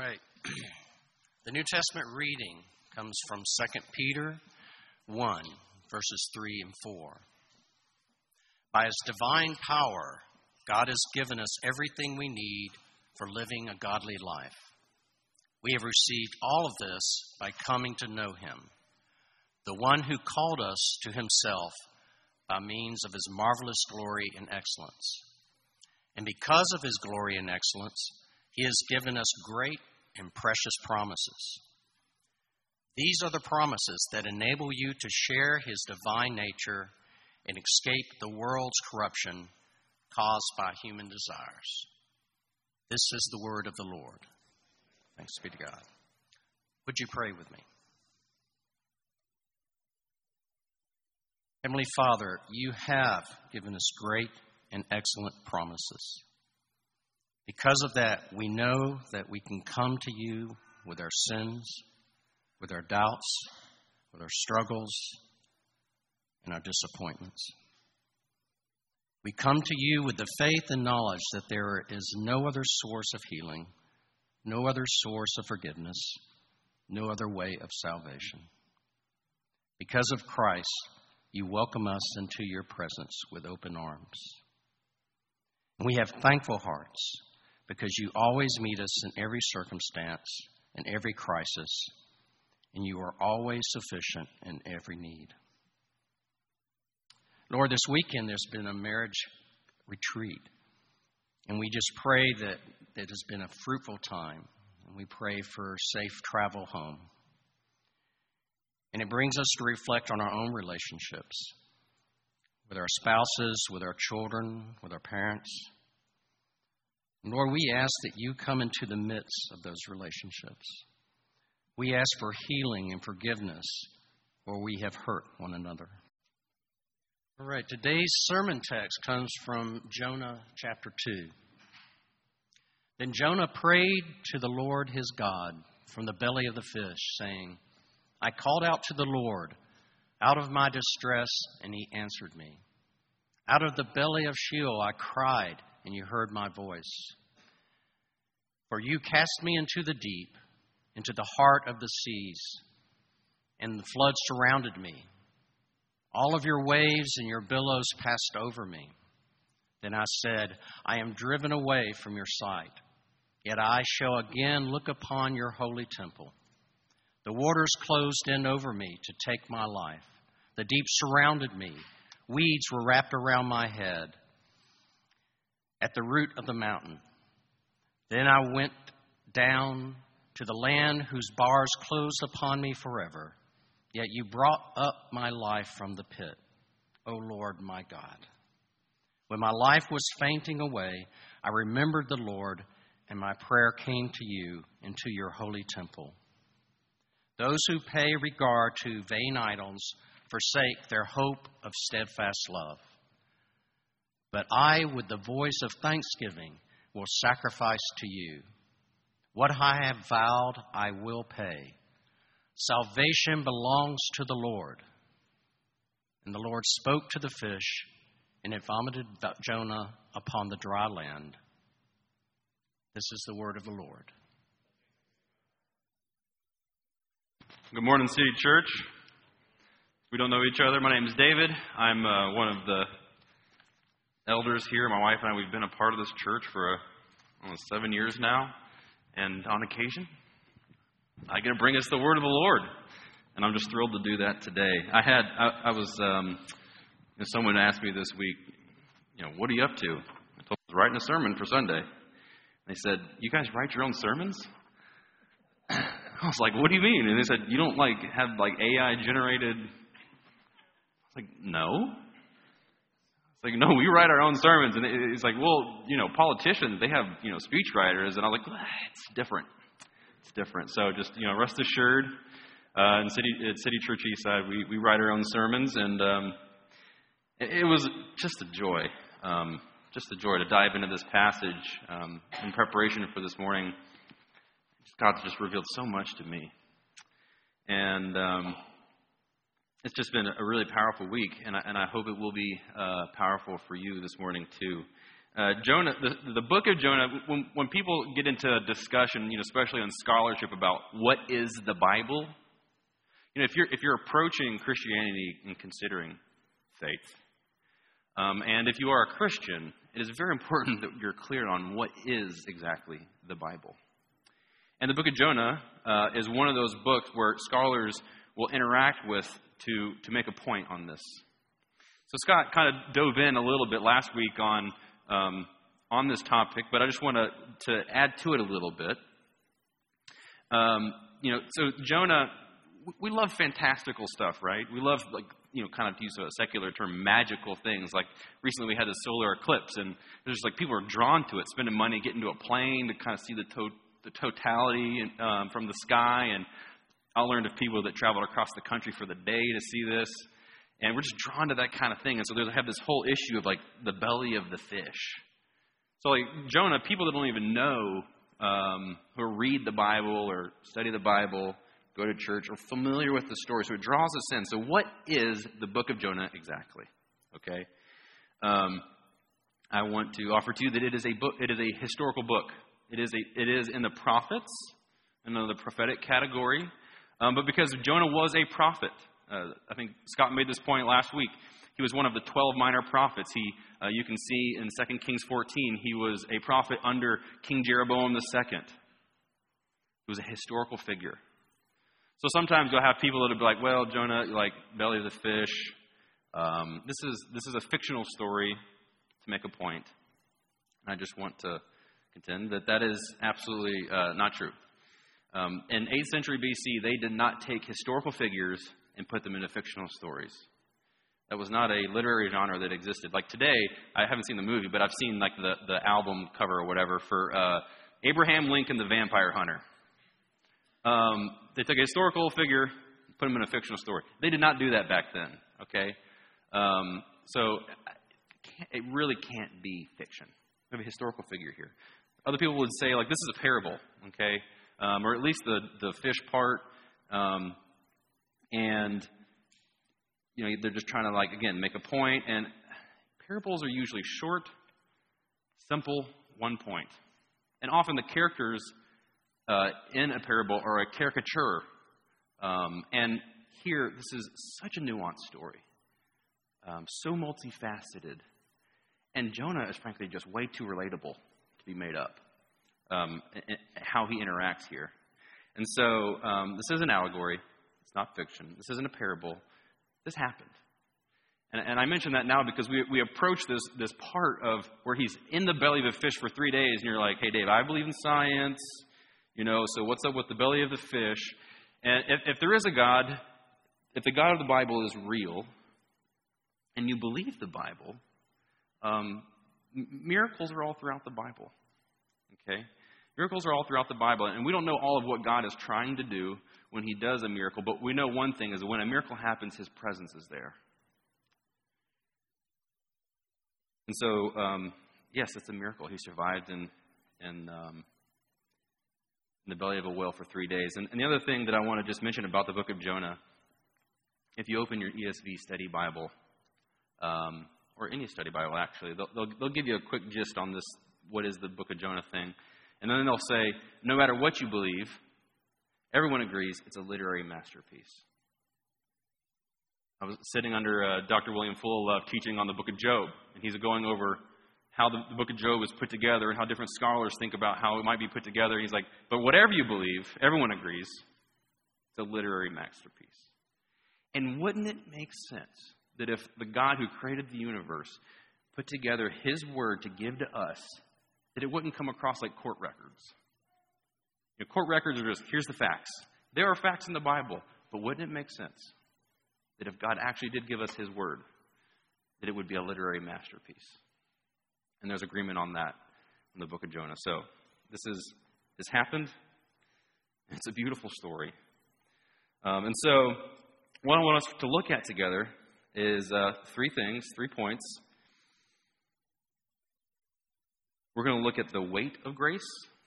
right. The New Testament reading comes from 2 Peter 1, verses 3 and 4. By His divine power, God has given us everything we need for living a godly life. We have received all of this by coming to know Him, the one who called us to Himself by means of His marvelous glory and excellence. And because of His glory and excellence, He has given us great and precious promises. These are the promises that enable you to share His divine nature and escape the world's corruption caused by human desires. This is the word of the Lord. Thanks be to God. Would you pray with me? Heavenly Father, you have given us great and excellent promises. Because of that, we know that we can come to you with our sins, with our doubts, with our struggles, and our disappointments. We come to you with the faith and knowledge that there is no other source of healing, no other source of forgiveness, no other way of salvation. Because of Christ, you welcome us into your presence with open arms. And we have thankful hearts because you always meet us in every circumstance, in every crisis, and you are always sufficient in every need. Lord, this weekend there's been a marriage retreat, and we just pray that it has been a fruitful time, and we pray for safe travel home. And it brings us to reflect on our own relationships with our spouses, with our children, with our parents. Lord, we ask that you come into the midst of those relationships. We ask for healing and forgiveness where we have hurt one another. All right, today's sermon text comes from Jonah chapter 2. Then Jonah prayed to the Lord his God from the belly of the fish, saying, I called out to the Lord out of my distress, and he answered me. Out of the belly of Sheol I cried, and you heard my voice. For you cast me into the deep, into the heart of the seas, and the flood surrounded me. All of your waves and your billows passed over me. Then I said, I am driven away from your sight, yet I shall again look upon your holy temple. The waters closed in over me to take my life. The deep surrounded me. Weeds were wrapped around my head at the root of the mountain. Then I went down to the land whose bars closed upon me forever. Yet you brought up my life from the pit, O Lord my God. When my life was fainting away, I remembered the Lord, and my prayer came to you into your holy temple. Those who pay regard to vain idols forsake their hope of steadfast love. But I, with the voice of thanksgiving, will sacrifice to you. What I have vowed, I will pay. Salvation belongs to the Lord. And the Lord spoke to the fish, and it vomited Jonah upon the dry land. This is the word of the Lord. Good morning, City Church. We don't know each other. My name is David. I'm one of the elders here. My wife and I, we've been a part of this church for almost 7 years now. And on occasion, I get to bring us the word of the Lord. And I'm just thrilled to do that today. Someone asked me this week, what are you up to? I told them I was writing a sermon for Sunday. They said, you guys write your own sermons? I was like, what do you mean? And they said, you don't have AI generated? I was like, no. It's like, no, we write our own sermons. And it's like, well, politicians, they have, speech writers. And I was like, it's different. It's different. So just, rest assured, at City Church Eastside, we write our own sermons. And it was just a joy. Just a joy to dive into this passage in preparation for this morning. God's just revealed so much to me. And it's just been a really powerful week, and I hope it will be powerful for you this morning too. Jonah, the book of Jonah, when people get into a discussion, especially on scholarship about what is the Bible, if you're approaching Christianity and considering faith, and if you are a Christian, it is very important that you're clear on what is exactly the Bible. And the book of Jonah is one of those books where scholars will interact with to make a point on this. So Scott kind of dove in a little bit last week on this topic, but I just want to add to it a little bit. So Jonah, we love fantastical stuff, right? We love, kind of to use a secular term, magical things. Like recently we had the solar eclipse, and there's people are drawn to it, spending money, getting to a plane to kind of see the totality from the sky. And I learned of people that traveled across the country for the day to see this. And we're just drawn to that kind of thing. And so they have this whole issue of the belly of the fish. So Jonah, people that don't even know, who read the Bible or study the Bible, go to church, are familiar with the story. So it draws us in. So what is the book of Jonah exactly? Okay. I want to offer to you that it is a book. It is a historical book. It is in the prophets, in the prophetic category. But because Jonah was a prophet, I think Scott made this point last week. He was one of the 12 minor prophets. You can see in 2 Kings 14, he was a prophet under King Jeroboam II. He was a historical figure. So sometimes you'll have people that will be like, well, Jonah, belly of the fish. This is a fictional story to make a point. And I just want to contend that is absolutely not true. In 8th century BC, they did not take historical figures and put them into fictional stories. That was not a literary genre that existed. Like today, I haven't seen the movie, but I've seen the album cover or whatever for Abraham Lincoln, the Vampire Hunter. They took a historical figure, put him in a fictional story. They did not do that back then, okay? So it really can't be fiction. We have a historical figure here. Other people would say, this is a parable, okay? Or at least the fish part. And, they're just trying to, again, make a point. And parables are usually short, simple, one point. And often the characters in a parable are a caricature. And here, this is such a nuanced story. So multifaceted. And Jonah is frankly just way too relatable to be made up. How he interacts here. And so this is an allegory. It's not fiction. This isn't a parable. This happened. And I mention that now because we approach this part of where he's in the belly of a fish for 3 days, and you're like, hey, Dave, I believe in science, so what's up with the belly of the fish? And if there is a God, if the God of the Bible is real, and you believe the Bible, miracles are all throughout the Bible. Okay? Miracles are all throughout the Bible, and we don't know all of what God is trying to do when he does a miracle, but we know one thing is that when a miracle happens, his presence is there. And so, yes, it's a miracle. He survived in the belly of a whale for 3 days. And the other thing that I want to just mention about the book of Jonah, if you open your ESV study Bible, or any study Bible actually, they'll give you a quick gist on this, what is the book of Jonah thing. And then they'll say, no matter what you believe, everyone agrees it's a literary masterpiece. I was sitting under Dr. William Full teaching on the book of Job, and he's going over how the book of Job is put together and how different scholars think about how it might be put together. He's like, but whatever you believe, everyone agrees it's a literary masterpiece. And wouldn't it make sense that if the God who created the universe put together his word to give to us, that it wouldn't come across like court records? Court records are just, here's the facts. There are facts in the Bible, but wouldn't it make sense that if God actually did give us his word, that it would be a literary masterpiece? And there's agreement on that in the book of Jonah. So this happened. It's a beautiful story. And so what I want us to look at together is 3 things, 3 points. We're going to look at the weight of grace,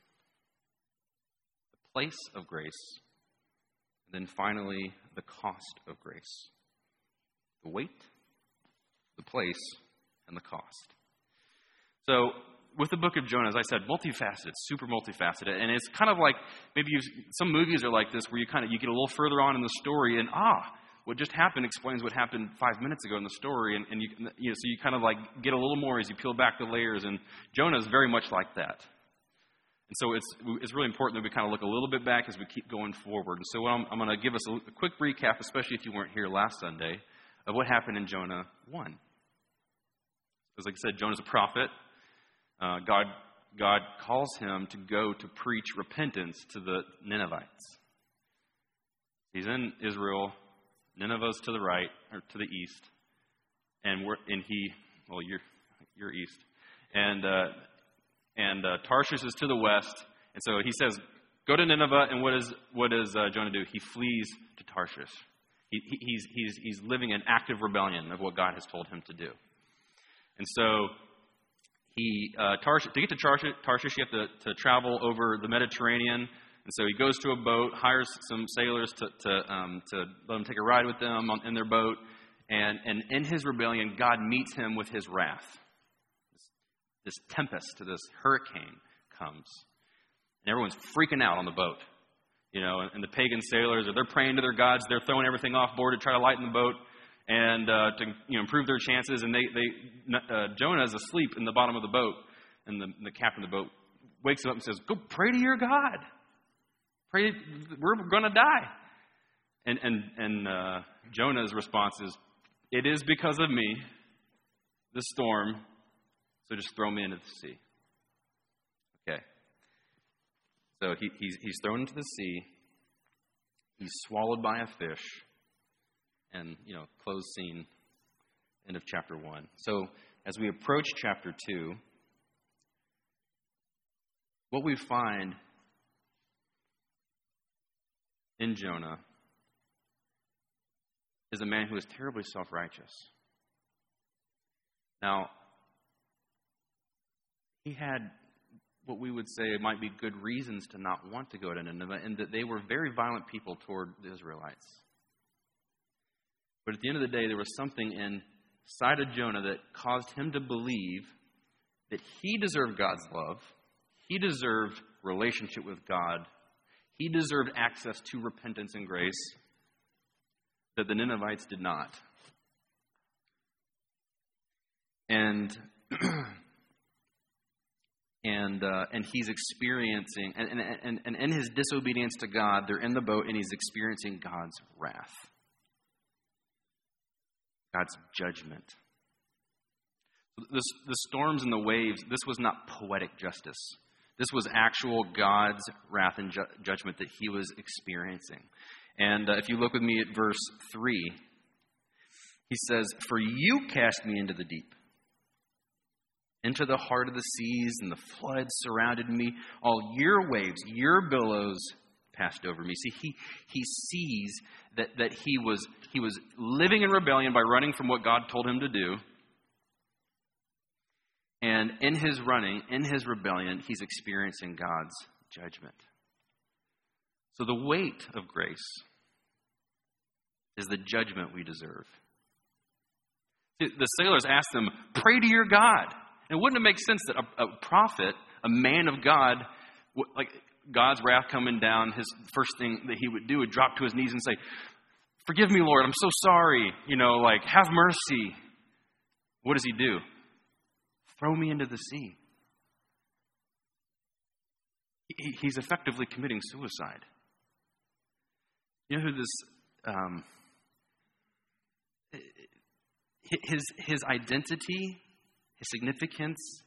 the place of grace, and then finally the cost of grace. The weight, the place, and the cost. So with the book of Jonah, as I said, multifaceted, super multifaceted. And it's kind of like maybe some movies are like this where you get a little further on in the story and what just happened explains what happened 5 minutes ago in the story. And so you kind of like get a little more as you peel back the layers. And Jonah is very much like that. And so it's really important that we kind of look a little bit back as we keep going forward. And so I'm going to give us a quick recap, especially if you weren't here last Sunday, of what happened in Jonah 1. As like I said, Jonah's a prophet. God calls him to go to preach repentance to the Ninevites. He's in Israel. Nineveh's to the right or to the east, you're east, and Tarshish is to the west. And so he says, "Go to Nineveh." And what does Jonah do? He flees to Tarshish. He's living in active rebellion of what God has told him to do. And so to get to Tarshish, you have to travel over the Mediterranean. And so he goes to a boat, hires some sailors to let him take a ride with them in their boat. And in his rebellion, God meets him with his wrath. This tempest, this hurricane comes. And everyone's freaking out on the boat. And the pagan sailors, they're praying to their gods. They're throwing everything off board to try to lighten the boat and to improve their chances. And Jonah is asleep in the bottom of the boat. And the captain of the boat wakes him up and says, "Go pray to your God. Pray, we're going to die." And Jonah's response is, "It is because of me, the storm, so just throw me into the sea." Okay. So he's thrown into the sea. He's swallowed by a fish. And, closed scene, end of chapter 1. So as we approach chapter 2, what we find in Jonah is a man who is terribly self-righteous. Now, he had what we would say might be good reasons to not want to go to Nineveh, and that they were very violent people toward the Israelites. But at the end of the day, there was something inside of Jonah that caused him to believe that he deserved God's love, he deserved relationship with God, he deserved access to repentance and grace that the Ninevites did not. And he's experiencing, and in his disobedience to God, they're in the boat and he's experiencing God's wrath. God's judgment. The storms and the waves, this was not poetic justice. This was actual God's wrath and judgment that he was experiencing. And if you look with me at verse 3, he says, "For you cast me into the deep, into the heart of the seas, and the floods surrounded me. All your waves, your billows passed over me." See, he sees that he was living in rebellion by running from what God told him to do. And in his running, in his rebellion, he's experiencing God's judgment. So the weight of grace is the judgment we deserve. The sailors asked him, "Pray to your God." And wouldn't it make sense that a prophet, a man of God, like God's wrath coming down, his first thing that he would do would drop to his knees and say, "Forgive me, Lord, I'm so sorry. Have mercy." What does he do? Throw me into the sea. He's effectively committing suicide. You know who this, his identity, his significance,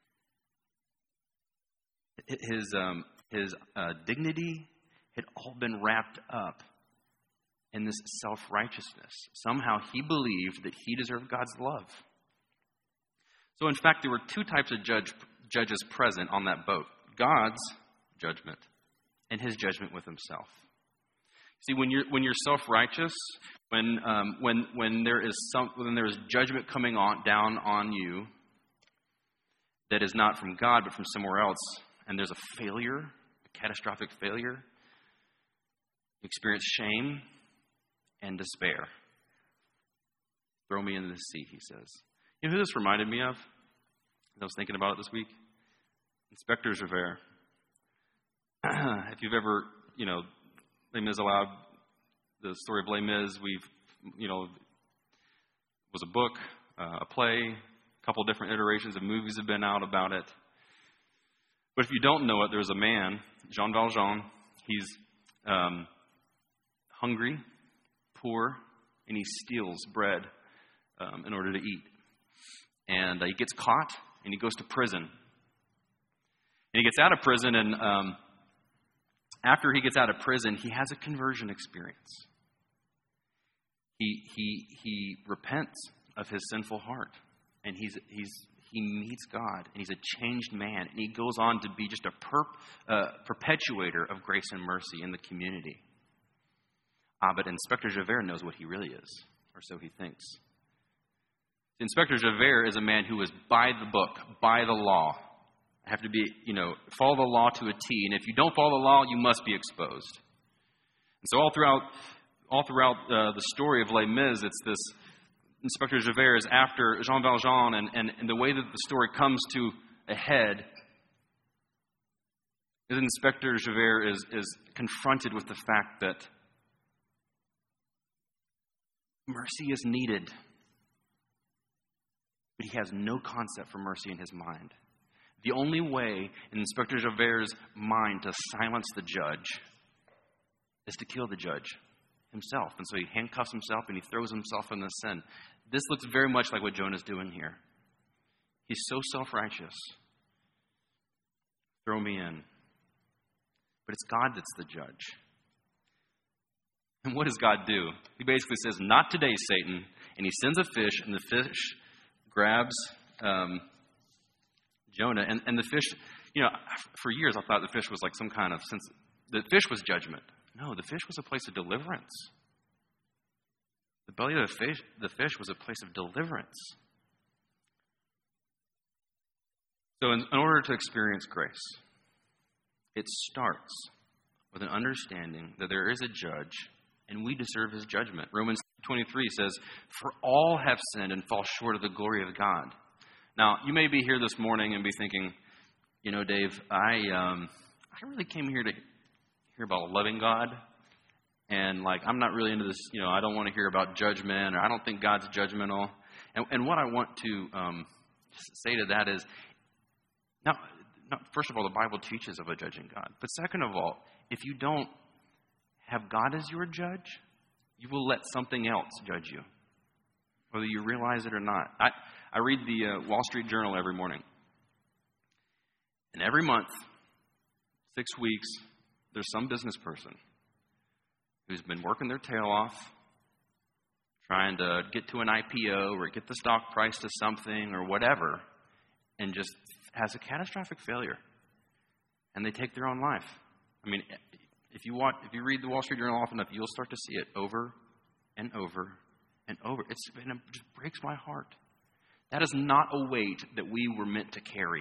his dignity had all been wrapped up in this self-righteousness. Somehow he believed that he deserved God's love. So in fact, there were two types of judges present on that boat: God's judgment and his judgment with himself. See, when you're self-righteous, when there is judgment coming down on you that is not from God but from somewhere else, and there's a failure, a catastrophic failure, you experience shame and despair. "Throw me into the sea," he says. You know who this reminded me of? I was thinking about it this week. Inspector Javert. If you've ever, Les Miserables, the story of Les Mis, was a book, a play, a couple of different iterations of movies have been out about it. But if you don't know it, there's a man, Jean Valjean. He's hungry, poor, and he steals bread in order to eat. And he gets caught, and he goes to prison. And he gets out of prison, and after he gets out of prison, he has a conversion experience. He repents of his sinful heart, and he meets God, and he's a changed man, and he goes on to be just a perpetuator of grace and mercy in the community. But Inspector Javert knows what he really is, or so he thinks. Inspector Javert is a man who is by the book, by the law. Have to be, follow the law to a T. And if you don't follow the law, you must be exposed. And so all throughout the story of Les Mis, it's this Inspector Javert is after Jean Valjean, and the way that the story comes to a head is Inspector Javert is confronted with the fact that mercy is needed, but he has no concept for mercy in his mind. The only way in Inspector Javert's mind to silence the judge is to kill the judge himself. And so he handcuffs himself and he throws himself in the sin. This looks very much like what Jonah's doing here. He's so self-righteous. Throw me in. But it's God that's the judge. And what does God do? He basically says, "Not today, Satan." And he sends a fish, and the fish grabs Jonah, and the fish, for years I thought the fish was like some kind of sense. The fish was judgment. No, the fish was a place of deliverance. The belly of the fish was a place of deliverance. So in order to experience grace, it starts with an understanding that there is a judge and we deserve his judgment. Romans 23 says, "For all have sinned and fall short of the glory of God." Now, you may be here this morning and be thinking, Dave, I really came here to hear about loving God. And I'm not really into this, I don't want to hear about judgment, or I don't think God's judgmental. And what I want to say to that is, now, first of all, the Bible teaches of a judging God. But second of all, if you don't have God as your judge, you will let something else judge you, whether you realize it or not. I read the Wall Street Journal every morning. And every month, 6 weeks, there's some business person who's been working their tail off, trying to get to an IPO or get the stock price to something or whatever, and just has a catastrophic failure. And they take their own life. I mean, if you read the Wall Street Journal often enough, you'll start to see it over and over and over. It just breaks my heart. That is not a weight that we were meant to carry.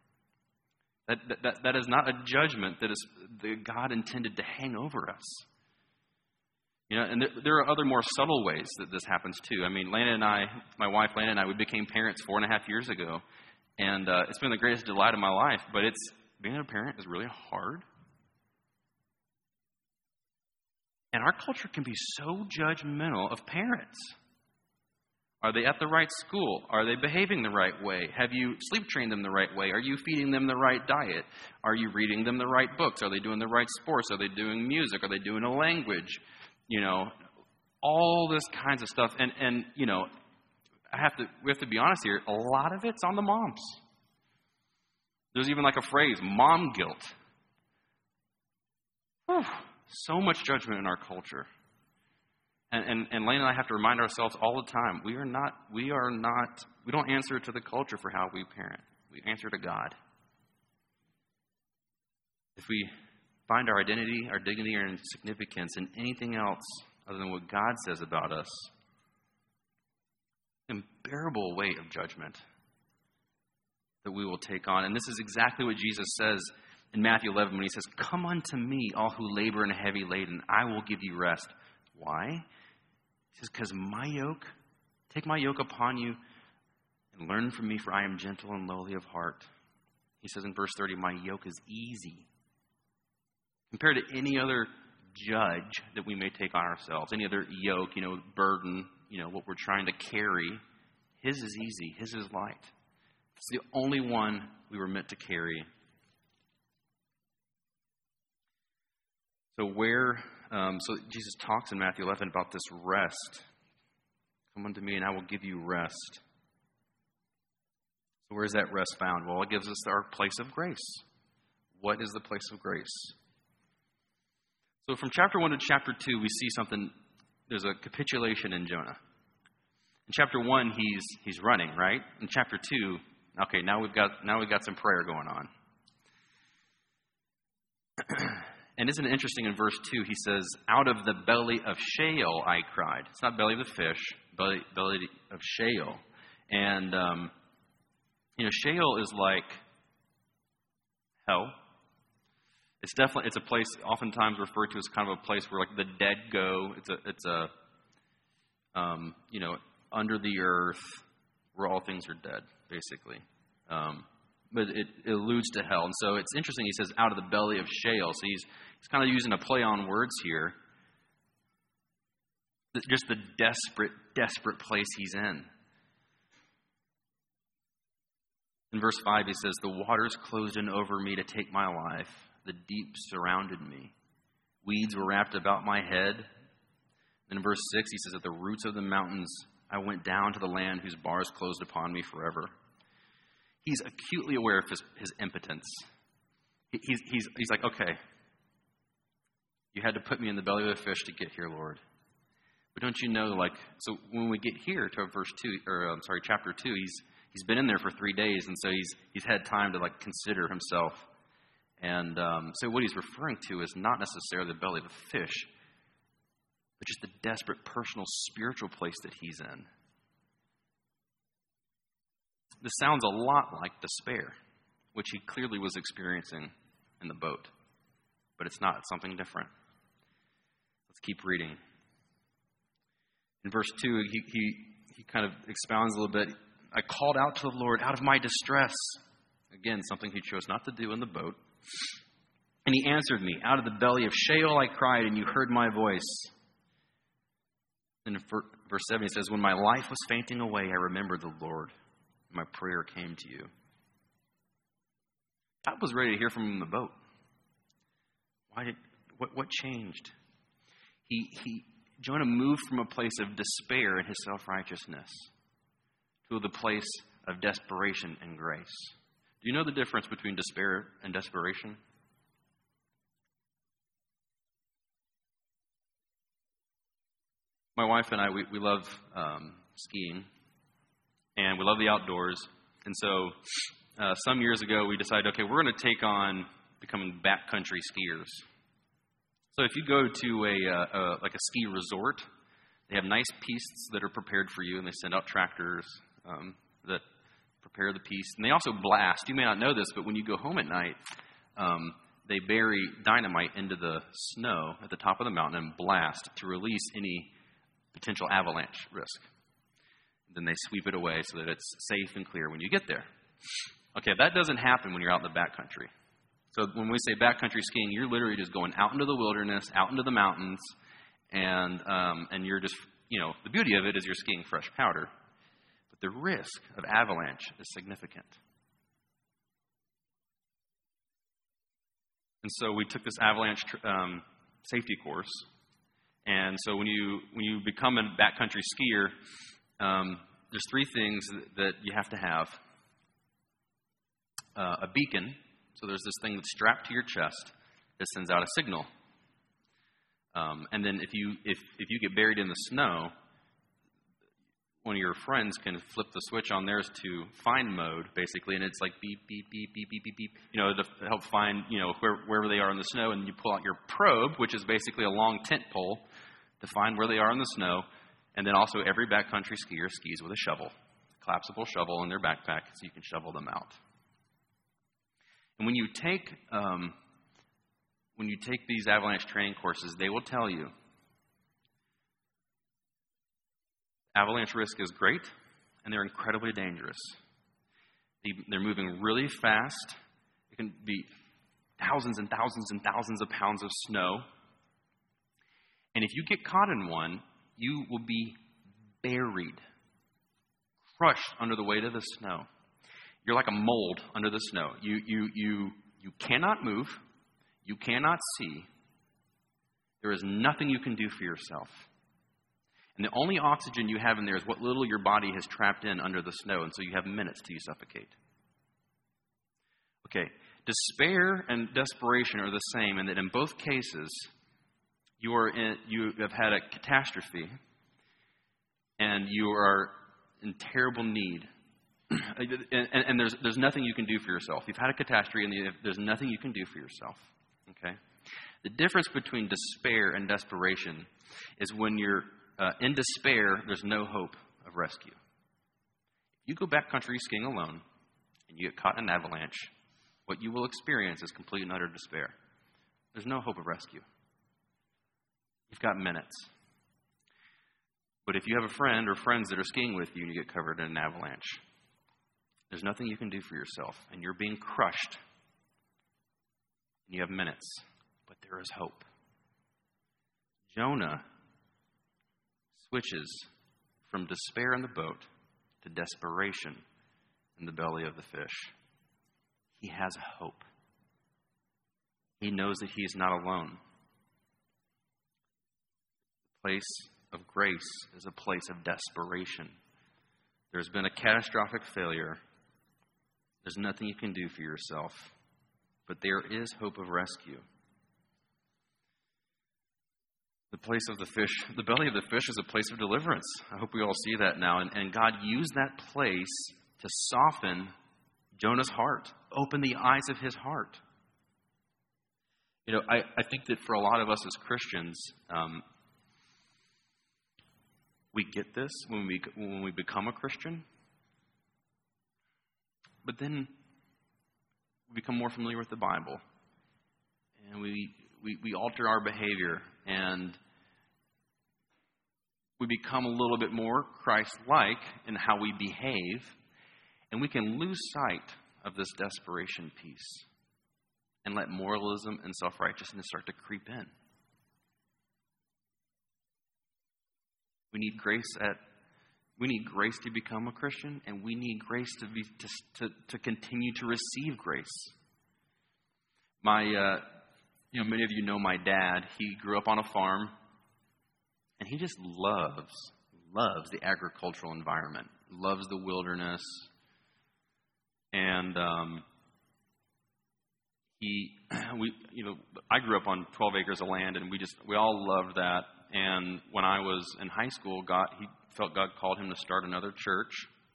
That is not a judgment that God intended to hang over us. And there are other more subtle ways that this happens too. I mean, my wife Lana and I, we became parents 4.5 years ago, and it's been the greatest delight of my life. But being a parent is really hard. And our culture can be so judgmental of parents. Are they at the right school? Are they behaving the right way? Have you sleep trained them the right way? Are you feeding them the right diet? Are you reading them the right books? Are they doing the right sports? Are they doing music? Are they doing a language? All this kinds of stuff. And we have to be honest here, a lot of it's on the moms. There's even like a phrase, mom guilt. Whew, so much judgment in our culture. And Lane and I have to remind ourselves all the time, we don't answer to the culture for how we parent. We answer to God. If we find our identity, our dignity, or significance in anything else other than what God says about us, unbearable weight of judgment that we will take on. And this is exactly what Jesus says in Matthew 11 when he says, "Come unto me, all who labor and are heavy laden, I will give you rest." Why? He says, "Because take my yoke upon you and learn from me, for I am gentle and lowly of heart. He says in verse 30, my yoke is easy. Compared to any other judge that we may take on ourselves, any other yoke, burden, what we're trying to carry, his is easy, his is light. It's the only one we were meant to carry. So so Jesus talks in Matthew 11 about this rest. Come unto me and I will give you rest. So where is that rest found? Well, it gives us our place of grace. What is the place of grace? So from chapter 1 to chapter 2, we see something. There's a capitulation in Jonah. In chapter 1, he's running, right? In chapter 2, okay, now we've got some prayer going on. And isn't it interesting in verse 2, he says, out of the belly of Sheol I cried. It's not belly of the fish, belly of Sheol. And, Sheol is like hell. It's a place oftentimes referred to as kind of a place where like the dead go. It's a under the earth where all things are dead, basically. But it alludes to hell. And so it's interesting. He says out of the belly of Sheol. So he's kind of using a play on words here. Just the desperate place he's in. In verse 5, he says, the waters closed in over me to take my life. The deep surrounded me. Weeds were wrapped about my head. Then in verse 6, he says, at the roots of the mountains, I went down to the land whose bars closed upon me forever. He's acutely aware of his impotence. He's like, okay, you had to put me in the belly of the fish to get here, Lord. But don't you know, so when we get here to chapter 2, he's been in there for 3 days, and so he's had time to consider himself. And so what he's referring to is not necessarily the belly of a fish, but just the desperate personal spiritual place that he's in. This sounds a lot like despair, which he clearly was experiencing in the boat. But it's not. It's something different. Let's keep reading. In verse 2, he kind of expounds a little bit. I called out to the Lord out of my distress. Again, something he chose not to do in the boat. And he answered me. Out of the belly of Sheol I cried, and you heard my voice. And in verse 7, he says, when my life was fainting away, I remembered the Lord. My prayer came to you. God was ready to hear from him in the boat. What changed? Jonah moved from a place of despair in his self-righteousness to the place of desperation and grace. Do you know the difference between despair and desperation? My wife and I, we love skiing. And we love the outdoors. And so some years ago, we decided, okay, we're going to take on becoming backcountry skiers. So if you go to a ski resort, they have nice pistes that are prepared for you, and they send out tractors that prepare the piste. And they also blast. You may not know this, but when you go home at night, they bury dynamite into the snow at the top of the mountain and blast to release any potential avalanche risk. Then they sweep it away so that it's safe and clear when you get there. Okay, that doesn't happen when you're out in the backcountry. So when we say backcountry skiing, you're literally just going out into the wilderness, out into the mountains, and you're just, the beauty of it is you're skiing fresh powder. But the risk of avalanche is significant. And so we took this avalanche safety course. And so when you become a backcountry skier, there's 3 things that you have to have. A beacon. So there's this thing that's strapped to your chest that sends out a signal. And then if you get buried in the snow, one of your friends can flip the switch on theirs to find mode, basically, and it's like beep, beep, beep, beep, beep, beep, beep, to help find, wherever they are in the snow. And you pull out your probe, which is basically a long tent pole, to find where they are in the snow. And then also every backcountry skier skis with a shovel, collapsible shovel in their backpack, so you can shovel them out. And when you take these avalanche training courses, they will tell you avalanche risk is great and they're incredibly dangerous. They're moving really fast. It can be thousands and thousands and thousands of pounds of snow. And if you get caught in one, you will be buried, crushed under the weight of the snow. You're like a mold under the snow. You cannot move. You cannot see. There is nothing you can do for yourself. And the only oxygen you have in there is what little your body has trapped in under the snow. And so you have minutes till you suffocate. Okay, despair and desperation are the same in that in both cases, you have had a catastrophe and you are in terrible need. And there's nothing you can do for yourself. You've had a catastrophe and there's nothing you can do for yourself. Okay? The difference between despair and desperation is when you're in despair, there's no hope of rescue. If you go backcountry skiing alone and you get caught in an avalanche, what you will experience is complete and utter despair. There's no hope of rescue. You've got minutes. But if you have a friend or friends that are skiing with you and you get covered in an avalanche, there's nothing you can do for yourself, and you're being crushed, and you have minutes, but there is hope. Jonah switches from despair in the boat to desperation in the belly of the fish. He has hope. He knows that he is not alone. The place of grace is a place of desperation. There's been a catastrophic failure. There's nothing you can do for yourself, but there is hope of rescue. The place of the fish, the belly of the fish is a place of deliverance. I hope we all see that now. And God used that place to soften Jonah's heart, open the eyes of his heart. You know, I think that for a lot of us as Christians, we get this when we become a Christian. But then we become more familiar with the Bible. And we alter our behavior. And we become a little bit more Christ-like in how we behave. And we can lose sight of this desperation piece and let moralism and self-righteousness start to creep in. We need grace to become a Christian, and we need grace to continue to receive grace. Many of you know my dad. He grew up on a farm, and he just loves the agricultural environment, loves the wilderness, and I grew up on 12 acres of land, and we all loved that. And when I was in high school, he felt God called him to start another church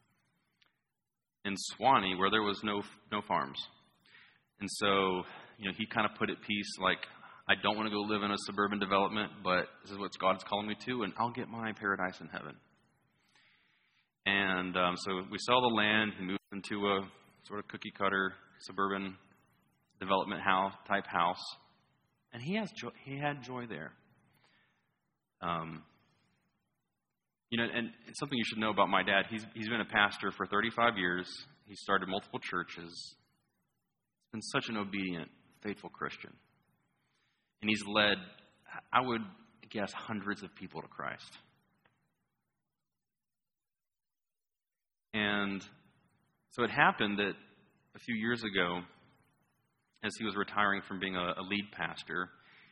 in Swanee where there was no farms. And so, he kind of put at peace, like, I don't want to go live in a suburban development, but this is what God's calling me to, and I'll get my paradise in heaven. And so we sell the land, he moved into a sort of cookie cutter suburban development type house, and he had joy there. And something you should know about my dad, he's been a pastor for 35 years. He started multiple churches. He's been such an obedient, faithful Christian. And he's led, I would guess, hundreds of people to Christ. And so it happened that a few years ago, as he was retiring from being a lead pastor,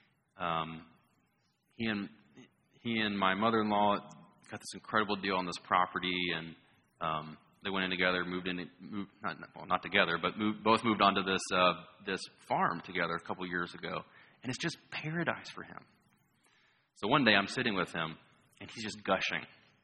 he and my mother-in-law got this incredible deal on this property, and they went in together, not together, but both moved onto this farm together a couple years ago, and it's just paradise for him. So one day I'm sitting with him, and he's just gushing.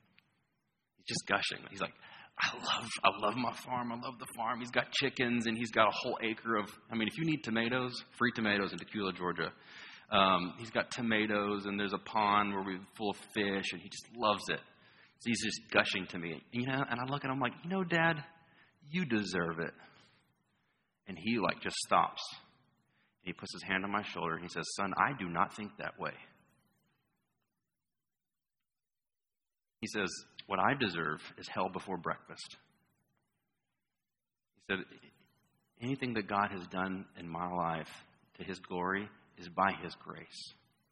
He's like, I love my farm. I love the farm. He's got chickens, and he's got a whole acre of, if you need tomatoes, free tomatoes in Tequila, Georgia. He's got tomatoes, and there's a pond full of fish, and he just loves it. So he's just gushing to me. And I look at him like, Dad, you deserve it. And he just stops. And he puts his hand on my shoulder, and he says, Son, I do not think that way. He says, what I deserve is hell before breakfast. He said, anything that God has done in my life to his glory is by his grace.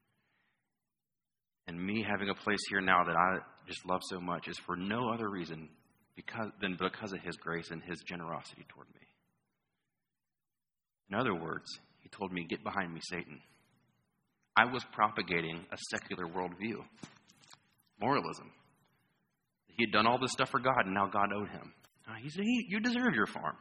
And me having a place here now that I just love so much is for no other reason than because of his grace and his generosity toward me. In other words, he told me, get behind me, Satan. I was propagating a secular worldview, moralism. He had done all this stuff for God, and now God owed him. He said, you deserve your farm.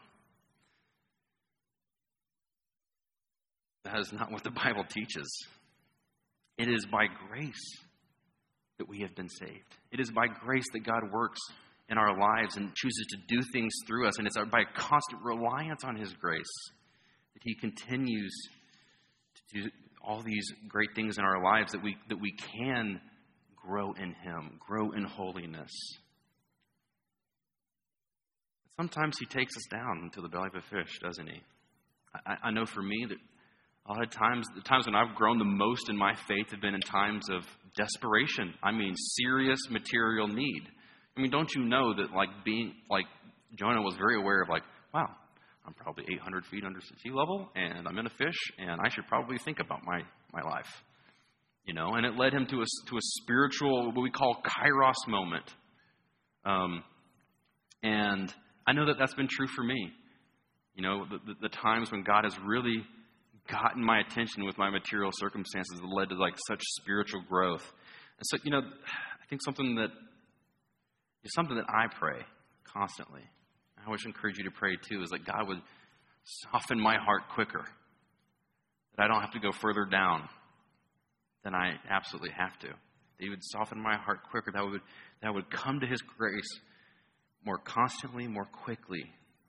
That is not what the Bible teaches. It is by grace that we have been saved. It is by grace that God works in our lives and chooses to do things through us. And it's by constant reliance on his grace that he continues to do all these great things in our lives that we can grow in him, grow in holiness. Sometimes he takes us down into the belly of a fish, doesn't he? I know for me that a lot of times, the times when I've grown the most in my faith have been in times of desperation. I mean, serious material need. I mean, don't you know that Jonah was very aware of wow, I'm probably 800 feet under sea level, and I'm in a fish, and I should probably think about my life. And it led him to a spiritual, what we call kairos moment. And I know that that's been true for me. The times when God has really gotten my attention with my material circumstances that led to such spiritual growth. And so, I think something that I pray constantly. I always encourage you to pray too, is that God would soften my heart quicker. That I don't have to go further down than I absolutely have to. That he would soften my heart quicker. That I would come to his grace more constantly, more quickly.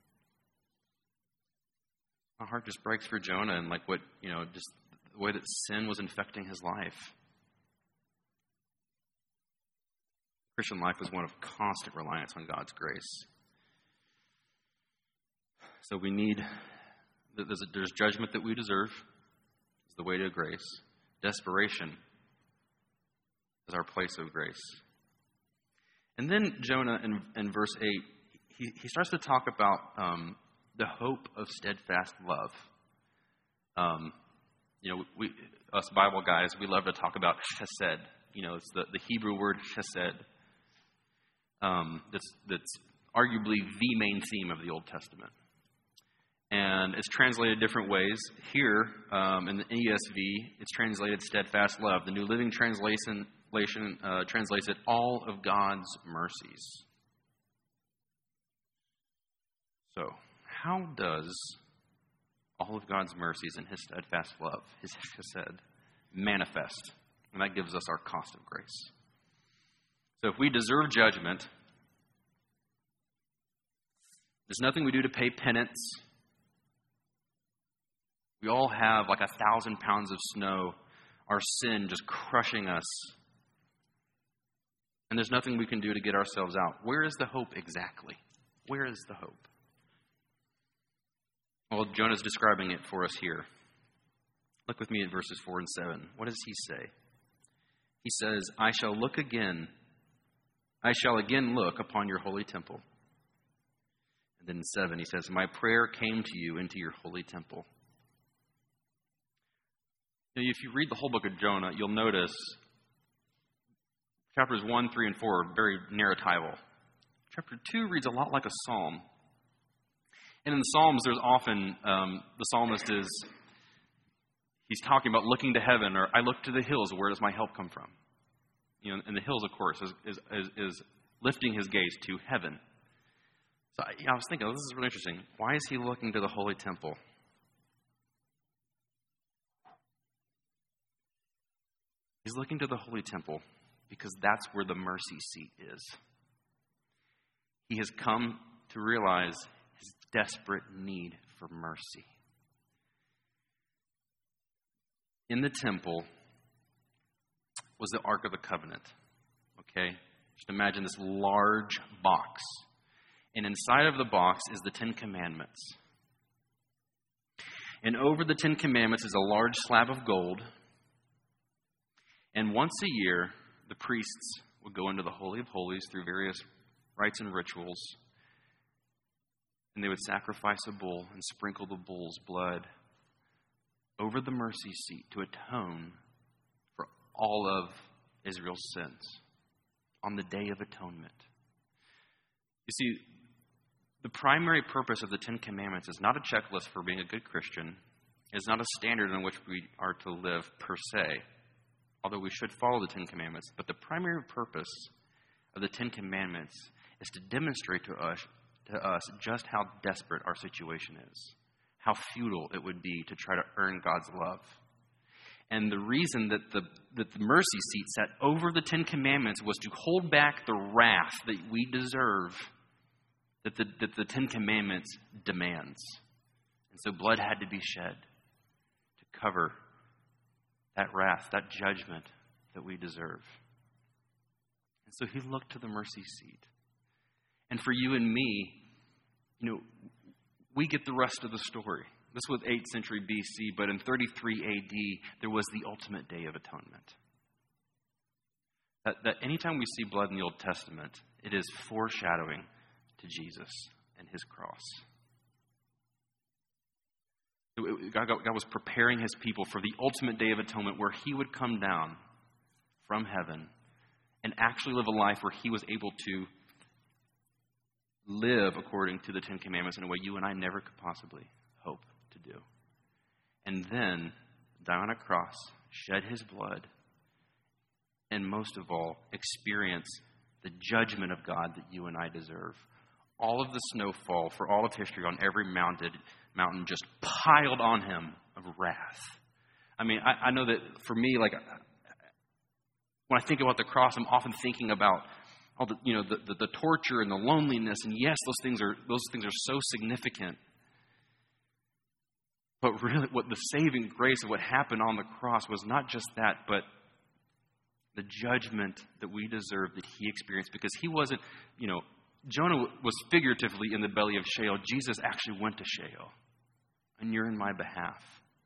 My heart just breaks for Jonah and just the way that sin was infecting his life. Christian life is one of constant reliance on God's grace. So we need, there's judgment that we deserve. It's the way to grace. Desperation is our place of grace. And then Jonah in verse 8, he starts to talk about the hope of steadfast love. We us Bible guys, we love to talk about chesed. It's the Hebrew word chesed. That's arguably the main theme of the Old Testament. And it's translated different ways. Here, in the ESV, it's translated steadfast love. The New Living Translation translates it all of God's mercies. So, how does all of God's mercies and his steadfast love, his chesed, manifest? And that gives us our cost of grace. So if we deserve judgment, there's nothing we do to pay penance. We all have 1,000 pounds of snow, our sin just crushing us. And there's nothing we can do to get ourselves out. Where is the hope exactly? Where is the hope? Well, Jonah's describing it for us here. Look with me at verses 4 and 7. What does he say? He says, I shall again look upon your holy temple. And then in 7, he says, my prayer came to you into your holy temple. Now, if you read the whole book of Jonah, you'll notice chapters 1, 3, and 4 are very narratival. Chapter 2 reads a lot like a psalm. And in the Psalms, there's often, the psalmist he's talking about looking to heaven, or I look to the hills, where does my help come from? And the hills, of course, is lifting his gaze to heaven. So I was thinking, this is really interesting. Why is he looking to the holy temple? He's looking to the holy temple because that's where the mercy seat is. He has come to realize his desperate need for mercy. In the temple was the Ark of the Covenant. Okay? Just imagine this large box. And inside of the box is the 10 Commandments. And over the 10 Commandments is a large slab of gold. And once a year, the priests would go into the Holy of Holies through various rites and rituals, and they would sacrifice a bull and sprinkle the bull's blood over the mercy seat to atone for all of Israel's sins on the Day of Atonement. You see, the primary purpose of the Ten Commandments is not a checklist for being a good Christian. It's not a standard in which we are to live per se, although we should follow the Ten Commandments. But the primary purpose of the Ten Commandments is to demonstrate to us just how desperate our situation is, how futile it would be to try to earn God's love. And the reason that the mercy seat sat over the Ten Commandments was to hold back the wrath that we deserve, that the Ten Commandments demands. And so blood had to be shed to cover that wrath, that judgment that we deserve. And so he looked to the mercy seat. And for you and me, we get the rest of the story. This was 8th century BC, but in 33 AD, there was the ultimate Day of Atonement. That anytime we see blood in the Old Testament, it is foreshadowing to Jesus and his cross. God was preparing his people for the ultimate Day of Atonement where he would come down from heaven and actually live a life where he was able to live according to the Ten Commandments in a way you and I never could possibly hope to do. And then die on a cross, shed his blood, and most of all, experience the judgment of God that you and I deserve. All of the snowfall for all of history on every mountain just piled on him of wrath. I mean, I know that for me, like, when I think about the cross, I'm often thinking about all the torture and the loneliness, and yes, those things are so significant. But really, what the saving grace of what happened on the cross was not just that, but the judgment that we deserve that he experienced, because he wasn't, Jonah was figuratively in the belly of Sheol. Jesus actually went to Sheol, and you're in my behalf,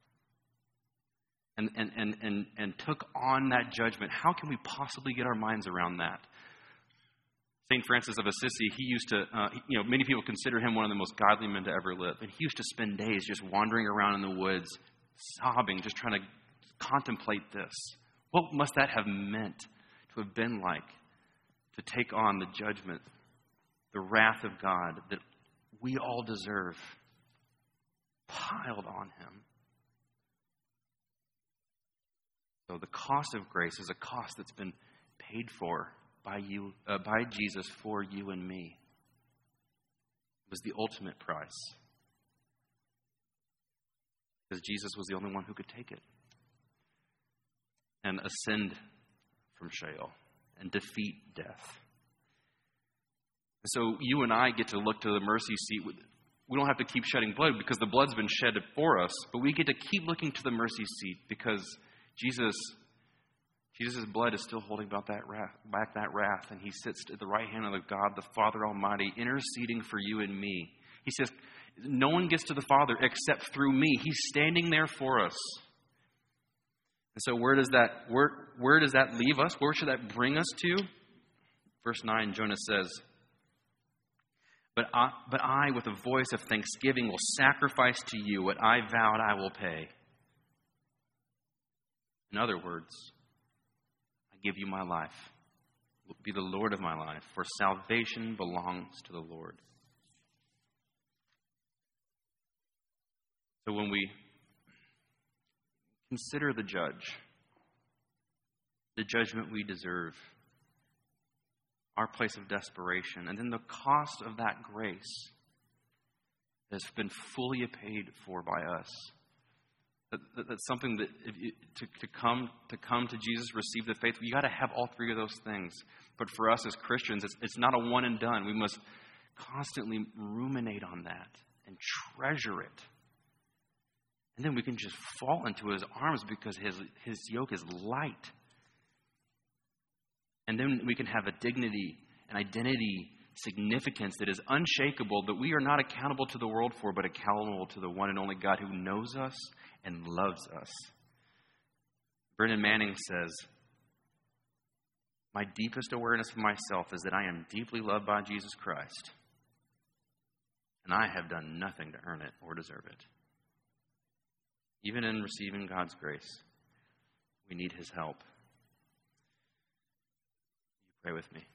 and took on that judgment. How can we possibly get our minds around that? St. Francis of Assisi, he used to, many people consider him one of the most godly men to ever live. And he used to spend days just wandering around in the woods, sobbing, just trying to contemplate this. What must that have meant to have been like to take on the judgment, the wrath of God that we all deserve, piled on him? So the cost of grace is a cost that's been paid for by Jesus for you and me. It was the ultimate price, because Jesus was the only one who could take it and ascend from Sheol and defeat death. And so you and I get to look to the mercy seat. We don't have to keep shedding blood because the blood's been shed for us, but we get to keep looking to the mercy seat because Jesus' blood is still holding back that wrath, and he sits at the right hand of God, the Father Almighty, interceding for you and me. He says, no one gets to the Father except through me. He's standing there for us. And so where does that leave us? Where should that bring us to? Verse 9, Jonah says, But I, with a voice of thanksgiving, will sacrifice to you what I vowed I will pay. In other words, I give you my life. Be the Lord of my life, for salvation belongs to the Lord. So when we consider the judgment we deserve, our place of desperation, and then the cost of that grace has been fully paid for by us. That's something that to come to Jesus, receive the faith, you got to have all three of those things. But for us as Christians, it's not a one and done. We must constantly ruminate on that and treasure it. And then we can just fall into his arms because his yoke is light. And then we can have a dignity, an identity, significance that is unshakable, that we are not accountable to the world for, but accountable to the one and only God who knows us and loves us. Brennan Manning says, My deepest awareness of myself is that I am deeply loved by Jesus Christ, and I have done nothing to earn it or deserve it. Even in receiving God's grace, we need His help. You pray with me.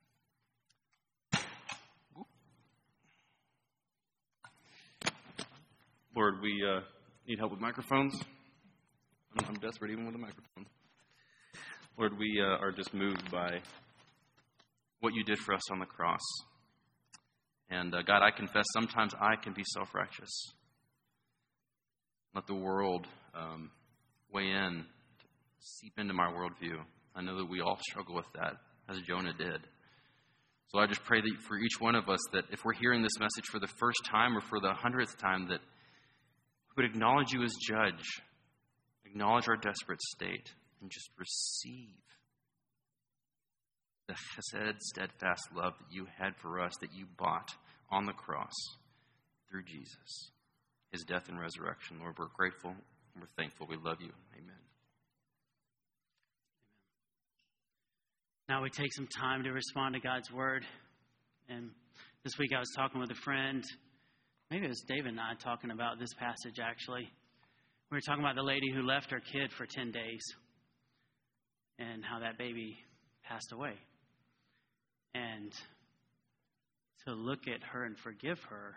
Lord, we need help with microphones. I'm desperate even with a microphone. Lord, we are just moved by what you did for us on the cross. And God, I confess sometimes I can be self-righteous. Let the world weigh in, seep into my worldview. I know that we all struggle with that, as Jonah did. So I just pray that for each one of us, that if we're hearing this message for the first time or for the 100th time, that we would acknowledge you as judge, acknowledge our desperate state, and just receive the chesed, steadfast love that you had for us, that you bought on the cross through Jesus, his death and resurrection. Lord, we're grateful and we're thankful. We love you. Amen. Now we take some time to respond to God's word. And this week I was talking with a friend. Maybe it was David and I talking about this passage, actually. We were talking about the lady who left her kid for 10 days and how that baby passed away. And to look at her and forgive her,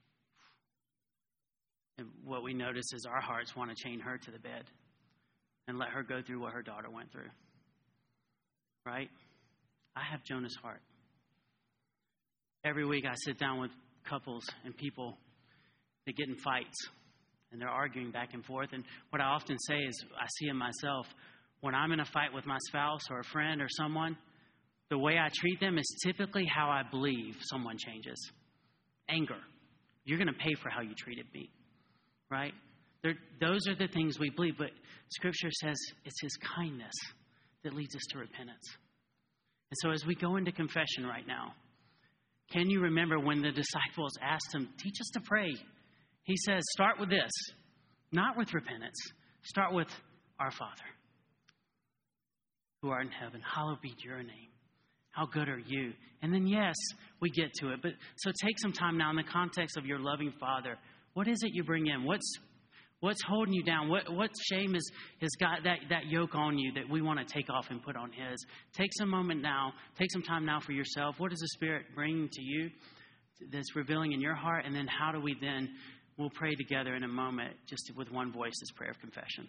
and what we notice is our hearts want to chain her to the bed and let her go through what her daughter went through. Right? I have Jonah's heart. Every week I sit down with couples and people that get in fights and they're arguing back and forth. And what I often say is, I see in myself, when I'm in a fight with my spouse or a friend or someone, the way I treat them is typically how I believe someone changes. Anger. You're going to pay for how you treated me. Right? Those are the things we believe. But Scripture says it's his kindness that leads us to repentance. And so as we go into confession right now, can you remember when the disciples asked him, teach us to pray? He says, start with this, not with repentance. Start with our Father, who art in heaven. Hallowed be your name. How good are you? And then, yes, we get to it. But so take some time now in the context of your loving Father. What is it you bring in? What's holding you down? What shame has got that yoke on you that we want to take off and put on his? Take some moment now. Take some time now for yourself. What does the Spirit bring to you that's revealing in your heart? And then how do we then, we'll pray together in a moment just with one voice, this prayer of confession.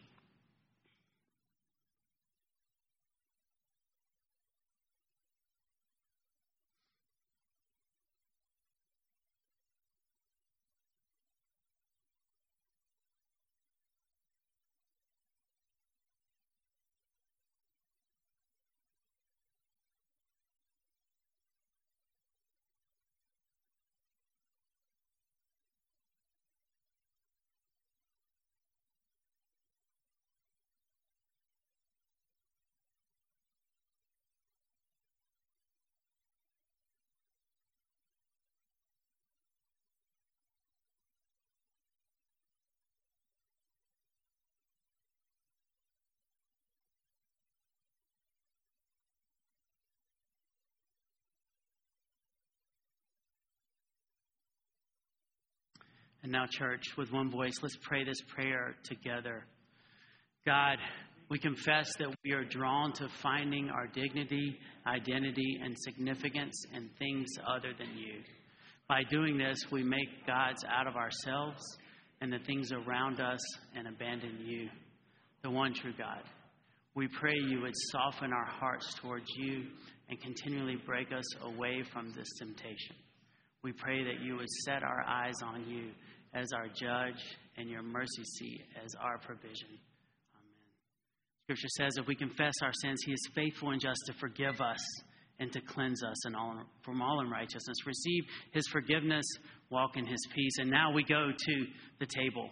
And now, church, with one voice, let's pray this prayer together. God, we confess that we are drawn to finding our dignity, identity, and significance in things other than you. By doing this, we make gods out of ourselves and the things around us and abandon you, the one true God. We pray you would soften our hearts towards you and continually break us away from this temptation. We pray that you would set our eyes on you as our judge and your mercy seat as our provision. Amen. Scripture says if we confess our sins, he is faithful and just to forgive us and to cleanse us from all unrighteousness. Receive his forgiveness, walk in his peace. And now we go to the table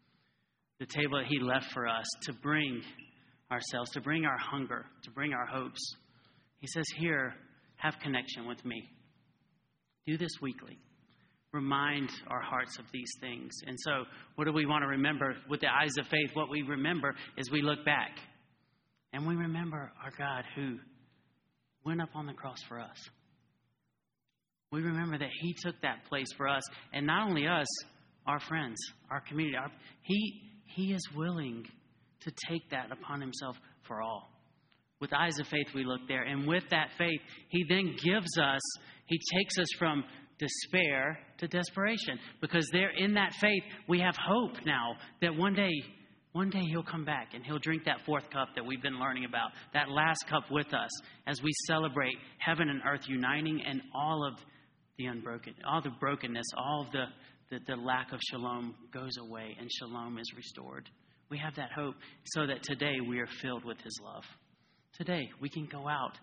that he left for us to bring ourselves, to bring our hunger, to bring our hopes. He says, here, have connection with me. Do this weekly. Remind our hearts of these things. And so what do we want to remember? With the eyes of faith, what we remember is we look back and we remember our God who went up on the cross for us. We remember that he took that place for us. And not only us, our friends, our community. He is willing to take that upon himself for all. With eyes of faith, we look there. And with that faith, he then gives us, he takes us from despair to desperation. Because there in that faith, we have hope now that one day he'll come back and he'll drink that fourth cup that we've been learning about, that last cup with us as we celebrate heaven and earth uniting and all of the brokenness, all of the lack of shalom goes away and shalom is restored. We have that hope so that today we are filled with his love. Today we can go out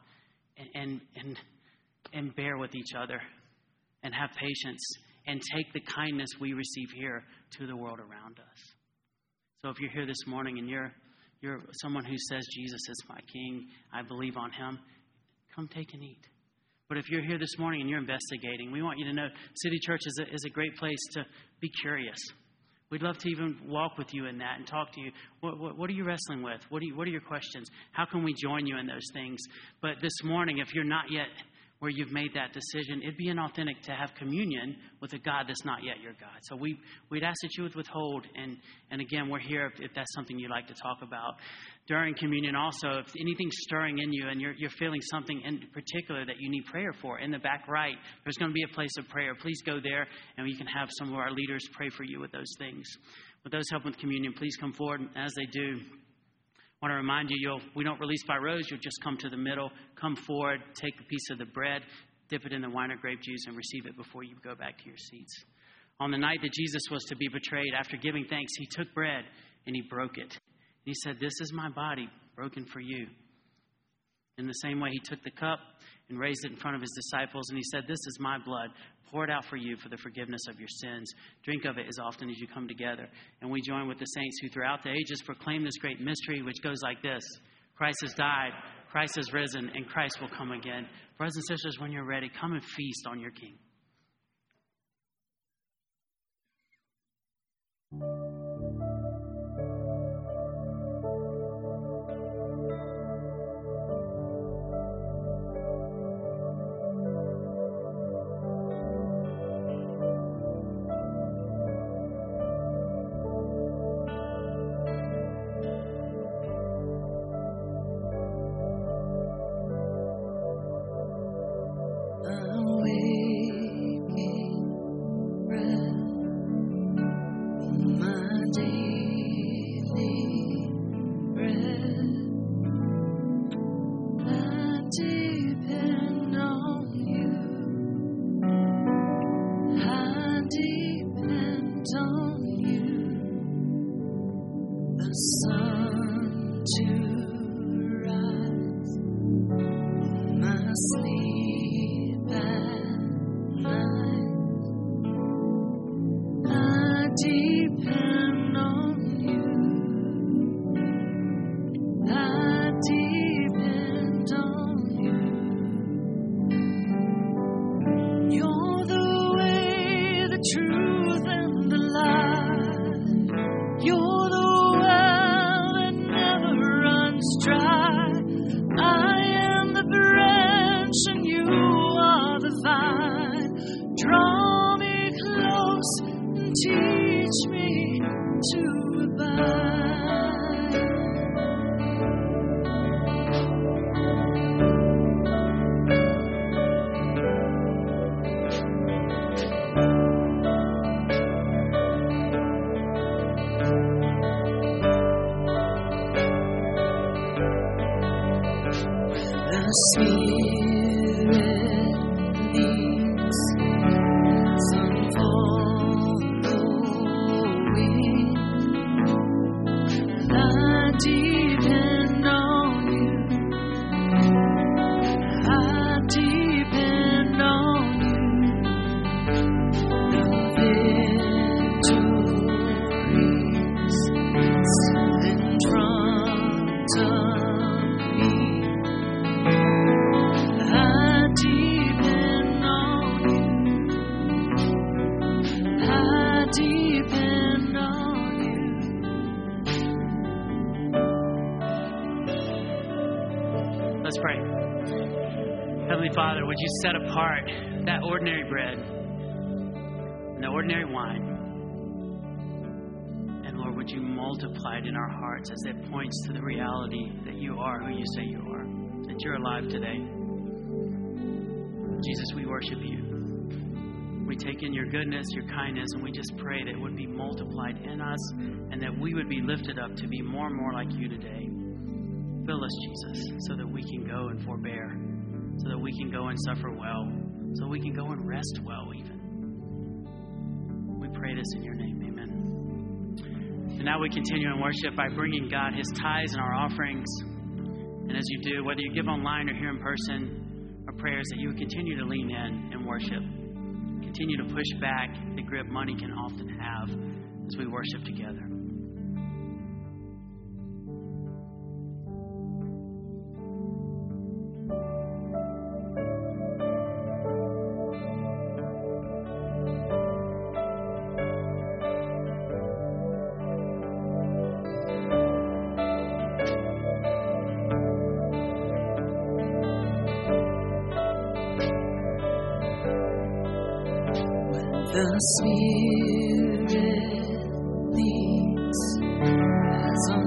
and bear with each other and have patience and take the kindness we receive here to the world around us. So if you're here this morning and you're someone who says Jesus is my King, I believe on him, come take and eat. But if you're here this morning and you're investigating, we want you to know City Church is a great place to be curious. We'd love to even walk with you in that and talk to you. What are you wrestling with? What are your questions? How can we join you in those things? But this morning, if you're not yet where you've made that decision, it'd be inauthentic to have communion with a God that's not yet your God. So we'd ask that you would withhold. And again, we're here if that's something you'd like to talk about. During communion also, if anything's stirring in you and you're feeling something in particular that you need prayer for, in the back right, there's going to be a place of prayer. Please go there and we can have some of our leaders pray for you with those things. With those helping with communion, please come forward. And as they do, I want to remind you, we don't release by rows. You'll just come to the middle, come forward, take a piece of the bread, dip it in the wine or grape juice, and receive it before you go back to your seats. On the night that Jesus was to be betrayed, after giving thanks, he took bread and he broke it. And he said, "This is my body broken for you." In the same way, he took the cup and raised it in front of his disciples, and he said, "This is my blood poured out for you for the forgiveness of your sins. Drink of it as often as you come together." And we join with the saints who throughout the ages proclaim this great mystery, which goes like this: Christ has died, Christ has risen, and Christ will come again. Brothers and sisters, when you're ready, come and feast on your King. Heavenly Father, would you set apart that ordinary bread and the ordinary wine? And Lord, would you multiply it in our hearts as it points to the reality that you are who you say you are, that you're alive today. Jesus, we worship you. We take in your goodness, your kindness, and we just pray that it would be multiplied in us and that we would be lifted up to be more and more like you today. Fill us, Jesus, so that we can go and forbear, so that we can go and suffer well, so we can go and rest well even. We pray this in your name. Amen. And now we continue in worship by bringing God his tithes and our offerings. And as you do, whether you give online or here in person, our prayers that you would continue to lean in and worship. Continue to push back the grip money can often have as we worship together. The Spirit leads as I'm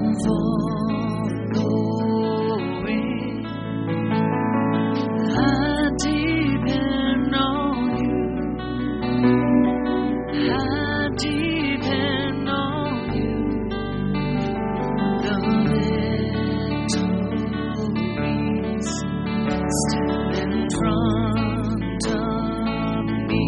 following. I depend on you. I depend on you. The victories still in front of me.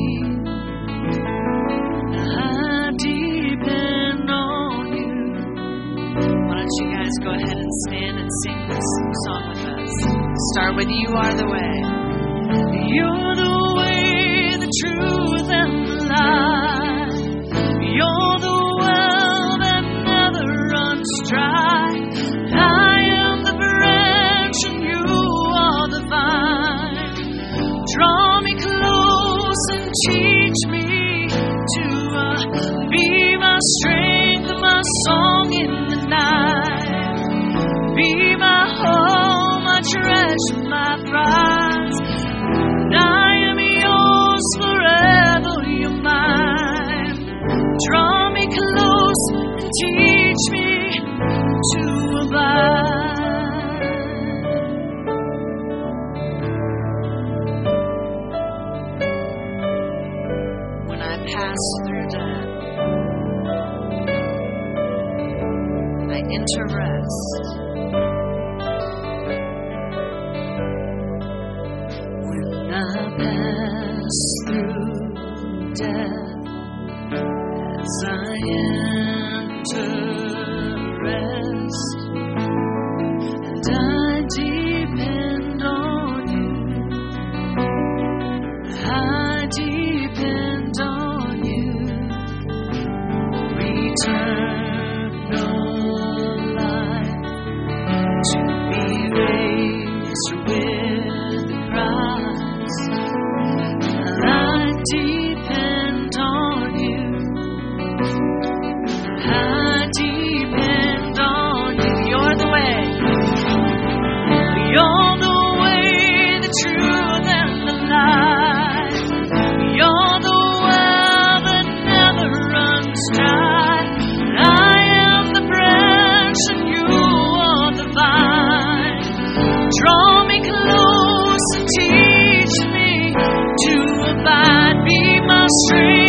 Go ahead and stand and sing this song with us. Start with You Are the Way. You're the way, the truth, and the life. You're the well that never runs dry. I am the branch and you are the vine. Draw me close and teach me to be my strength and my song in the night. Be my home, my treasure, my prize. And I am yours forever, you're mine. Draw me close and teach me to abide. When I pass through death, I enter rest. I pass through death as I enter rest, and I depend on you. I depend on you. Eternal life to be raised with Christ. I depend on you. I depend on you. You're the way. You're the way, the truth, and the life. You're the well that never runs dry. I am the branch and you are the vine. Draw me close and teach me to abide. Be my strength.